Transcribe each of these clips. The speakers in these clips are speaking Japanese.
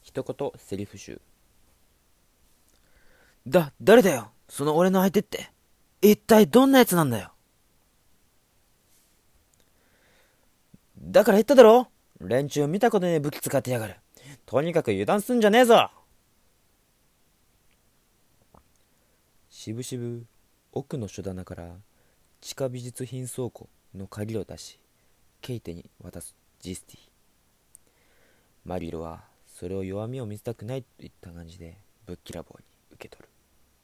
一言セリフ集。誰だよその俺の相手って。一体どんなやつなんだよ。だから言っただろ、連中見たことねえ武器使ってやがる。とにかく油断すんじゃねえぞ。しぶしぶ奥の書棚から地下美術品倉庫の鍵を出し、ケイテに渡すジスティ。マリロはそれを弱みを見せたくないといった感じでぶっきらぼうに受け取る。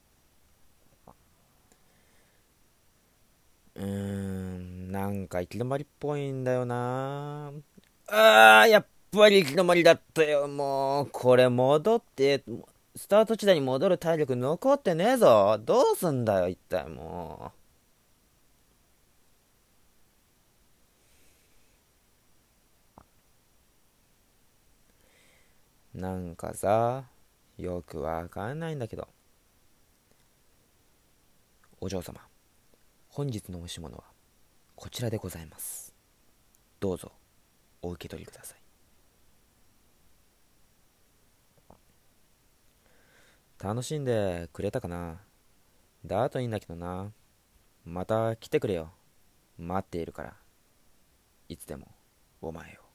なんか行き止まりっぽいんだよな。やっぱり行き止まりだったよ。もうこれ戻ってスタート地点に戻る体力残ってねえぞ。どうすんだよ一体。もなんかさ、よくわかんないんだけど。お嬢様、本日のおし物はこちらでございます。どうぞお受け取りください。楽しんでくれたかな。だといいんだけどな。また来てくれよ。待っているから。いつでもお前を。